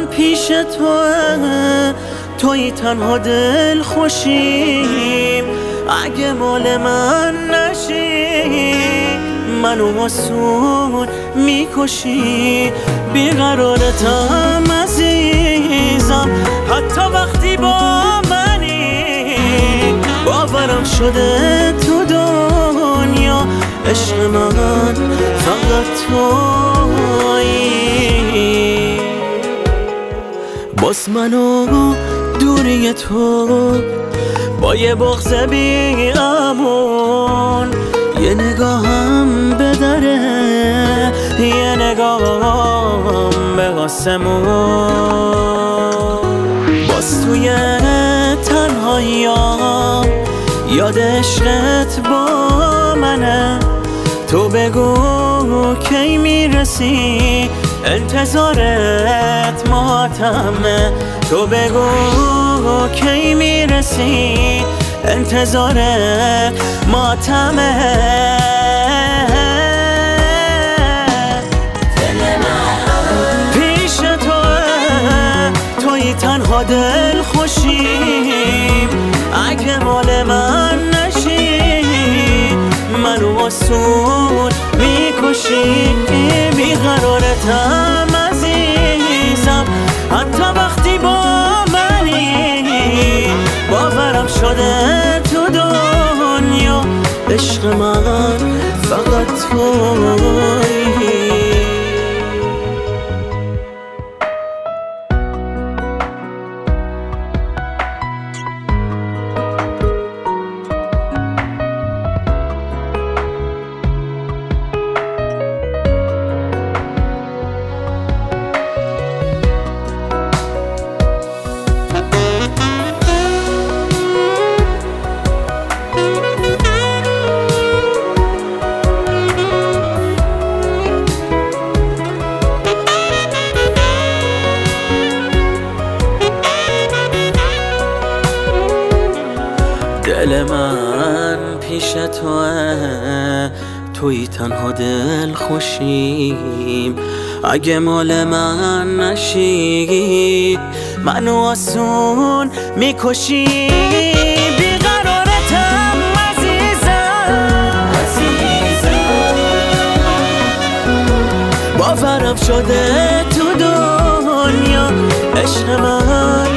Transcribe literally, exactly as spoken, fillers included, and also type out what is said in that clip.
پیش توه، توی تنها دل خوشیم. اگه مال من نشی منو آسون میکشی. بیقرارتم عزیزم حتی وقتی با منی. باورم شده تو دنیا عشق من فقط تویی. باز منو دوری تو با یه بغض بی امون، یه نگاهم به دره، یه نگاهم به آسمون. باز توی تنهاییام یاد عشقت با منه. تو بگو کی میرسی، انتظارت ماتمه. تو بگو کی میرسی، انتظارت ماتمه. پیش توه، توی تنها دل خوشیم. اگه مال من نشی منو آسون میکشی. بیقرارتم عزیزم حتی وقتی با منی. باورم شده تو دنیا عشق من فقط تویی. دل من پیش توه، توی تنها دل خوشیم. اگه مال من نشی منو آسون میکشی. بیقرارتم عزیزم، باورم شده تو دنیا عشق من